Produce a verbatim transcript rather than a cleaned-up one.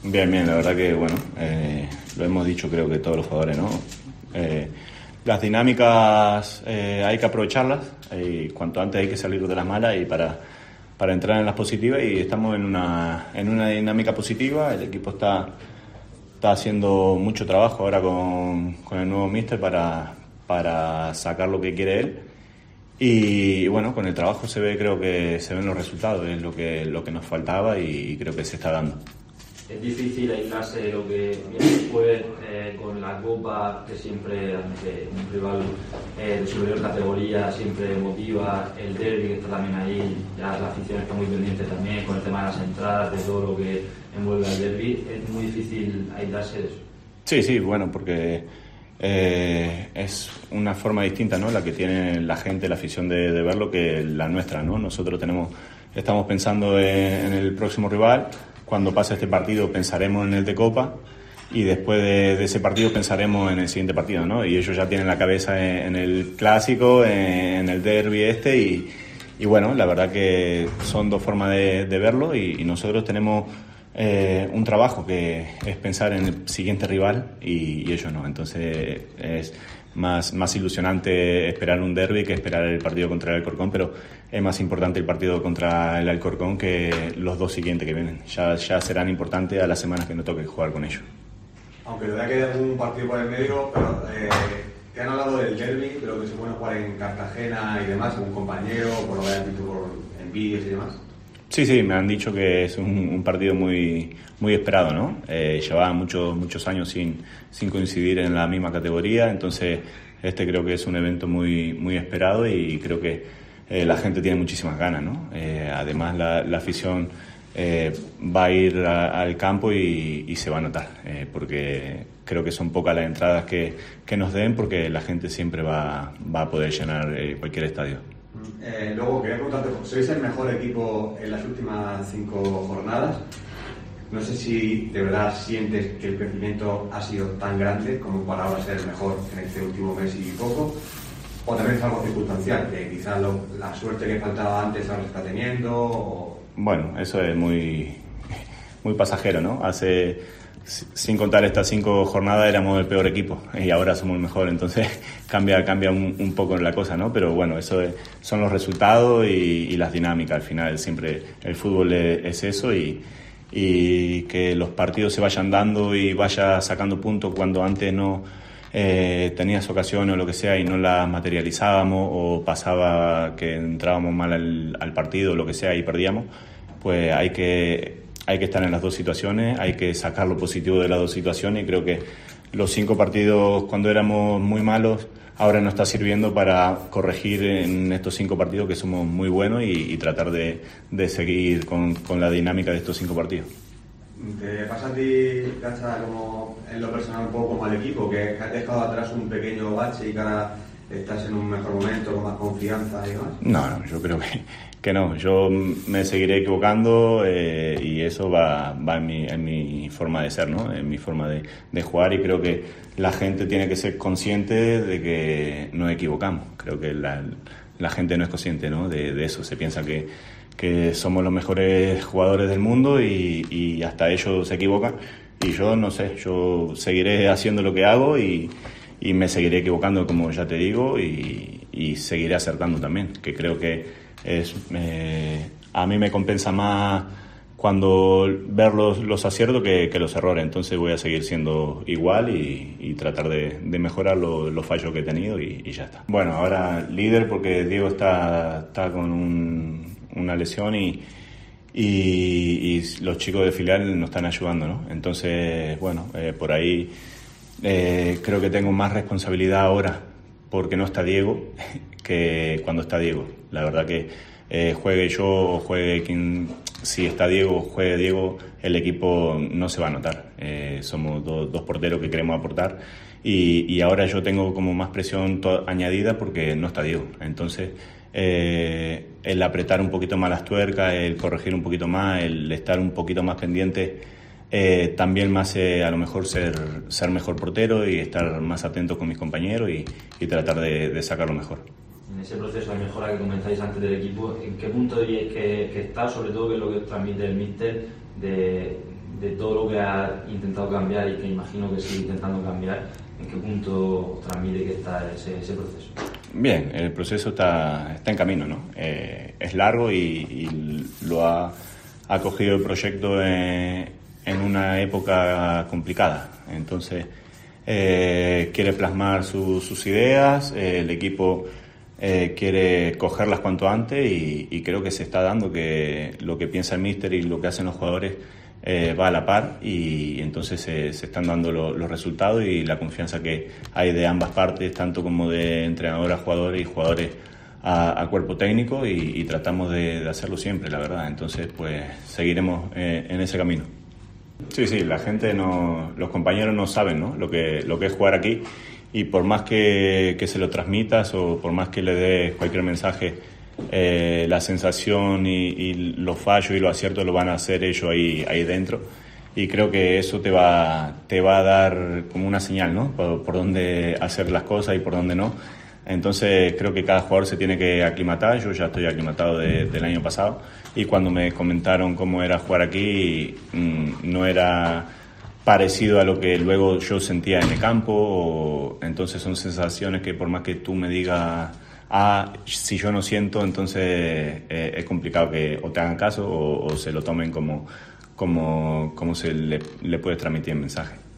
Bien, bien, la verdad que, bueno, eh, lo hemos dicho creo que todos los jugadores, ¿no? Eh, las dinámicas eh, hay que aprovecharlas, y cuanto antes hay que salir de las malas y para, para entrar en las positivas, y estamos en una, en una dinámica positiva. El equipo está, está haciendo mucho trabajo ahora con, con el nuevo míster para, para sacar lo que quiere él. Y bueno, con el trabajo se ve, creo que se ven los resultados, es lo que, lo que nos faltaba y creo que se está dando. Es difícil aislarse de lo que viene después eh, con la Copa, que siempre ante un rival eh, de superior categoría siempre motiva, el derbi que está también ahí, ya la afición está muy pendiente también con el tema de las entradas, de todo lo que envuelve al derbi. Es muy difícil aislarse de eso. Sí, sí, bueno, porque eh, es una forma distinta, ¿no?, la que tiene la gente, la afición de, de verlo, que la nuestra, ¿no? Nosotros tenemos, estamos pensando en, en el próximo rival. Cuando pase este partido pensaremos en el de Copa y después de, de ese partido pensaremos en el siguiente partido, ¿no? Y ellos ya tienen la cabeza en, en el clásico, en, en el derbi este y, y bueno, la verdad que son dos formas de, de verlo y, y nosotros tenemos eh, un trabajo que es pensar en el siguiente rival y, y ellos no. Entonces es más, más ilusionante esperar un derbi que esperar el partido contra el Alcorcón, pero es más importante el partido contra el Alcorcón que los dos siguientes que vienen. Ya, ya serán importantes a las semanas que nos toque jugar con ellos. Aunque todavía queda algún partido por el medio, pero eh, te han hablado del derbi, de lo que se puede jugar en Cartagena y demás, algún compañero, por lo que hayas visto por, en vídeos y demás. Sí, sí, me han dicho que es un, un partido muy, muy esperado, ¿no? Eh, llevaba muchos, muchos años sin, sin coincidir en la misma categoría, entonces este creo que es un evento muy, muy esperado y creo que eh, la gente tiene muchísimas ganas, ¿no? Eh, además la, la afición eh, va a ir a, al campo y, y se va a notar, eh, porque creo que son pocas las entradas que, que nos den, porque la gente siempre va, va a poder llenar eh, cualquier estadio. Eh, luego quería preguntarte, sois el mejor equipo en las últimas cinco jornadas. No sé si de verdad sientes que el crecimiento ha sido tan grande como para ahora ser el mejor en este último mes y poco, o también es algo circunstancial, que quizás lo, la suerte que faltaba antes ahora se está teniendo. O... Bueno, eso es muy, muy pasajero, ¿no? Hace, sin contar estas cinco jornadas, éramos el peor equipo y ahora somos el mejor, entonces cambia, cambia un, un poco la cosa, ¿no? Pero bueno, eso es, son los resultados y, y las dinámicas. Al final siempre el fútbol es, es eso y, y que los partidos se vayan dando y vaya sacando puntos cuando antes no eh, tenías ocasiones o lo que sea y no las materializábamos, o pasaba que entrábamos mal al, al partido o lo que sea y perdíamos, pues hay que Hay que estar en las dos situaciones, hay que sacar lo positivo de las dos situaciones y creo que los cinco partidos cuando éramos muy malos ahora nos está sirviendo para corregir en estos cinco partidos que somos muy buenos y, y tratar de, de seguir con, con la dinámica de estos cinco partidos. ¿Te pasa a ti, Gacha, como en lo personal un poco como al equipo, que has dejado atrás un pequeño bache y que ahora estás en un mejor momento, con más confianza y demás? No, no, yo creo que, que no. Yo me seguiré equivocando eh, y eso va, va en, mi, en mi forma de ser, ¿no? En mi forma de, de jugar, y creo que la gente tiene que ser consciente de que nos equivocamos. Creo que la, la gente no es consciente, ¿no?, de, de eso. Se piensa que, que somos los mejores jugadores del mundo y, y hasta ellos se equivocan. Y yo no sé, yo seguiré haciendo lo que hago y... y me seguiré equivocando, como ya te digo, y, y seguiré acertando también, que creo que es eh, a mí me compensa más cuando ver los, los aciertos que, que los errores. Entonces voy a seguir siendo igual y, y tratar de, de mejorar lo, los fallos que he tenido y, y ya está. Bueno, ahora líder porque Diego está, está con un, una lesión y, y, y los chicos de filial nos están ayudando, ¿no? Entonces, bueno, eh, por ahí... Eh, creo que tengo más responsabilidad ahora porque no está Diego que cuando está Diego. La verdad que eh, juegue yo o juegue quien, si está Diego o juegue Diego, el equipo no se va a notar. Eh, somos do, dos porteros que queremos aportar y, y ahora yo tengo como más presión to- añadida porque no está Diego. Entonces eh, el apretar un poquito más las tuercas, el corregir un poquito más, el estar un poquito más pendiente, Eh, también me hace a lo mejor ser, ser mejor portero y estar más atento con mis compañeros y, y tratar de, de sacar lo mejor. En ese proceso de mejora que comentáis antes del equipo, ¿en qué punto diríais que, que está, sobre todo, que es lo que os transmite el míster, de, de todo lo que has intentado cambiar y que imagino que sigue intentando cambiar, ¿en qué punto transmite que está ese, ese proceso? Bien, el proceso está, está en camino, ¿no? Eh, es largo y, y lo ha, ha cogido el proyecto en, en una época complicada. Entonces, eh, quiere plasmar su, sus ideas, eh, el equipo eh, quiere cogerlas cuanto antes y, y creo que se está dando que lo que piensa el míster y lo que hacen los jugadores eh, va a la par y entonces se, se están dando lo, los resultados y la confianza que hay de ambas partes, tanto como de entrenadores a jugadores y jugadores a, a cuerpo técnico y, y tratamos de, de hacerlo siempre, la verdad. Entonces, pues seguiremos eh, en ese camino. Sí, sí, la gente no, los compañeros no saben, ¿no? Lo que, lo que es jugar aquí y por más que, que se lo transmitas o por más que le des cualquier mensaje, eh, la sensación y, y los fallos y los aciertos lo van a hacer ellos ahí, ahí dentro y creo que eso te va, te va a dar como una señal, ¿no? Por, por dónde hacer las cosas y por dónde no. Entonces creo que cada jugador se tiene que aclimatar. Yo ya estoy aclimatado de, del año pasado y cuando me comentaron cómo era jugar aquí mmm, no era parecido a lo que luego yo sentía en el campo o, entonces son sensaciones que por más que tú me digas ah, si yo no siento, entonces eh, es complicado que o te hagan caso o, o se lo tomen como, como, como se le, le puede transmitir el mensaje.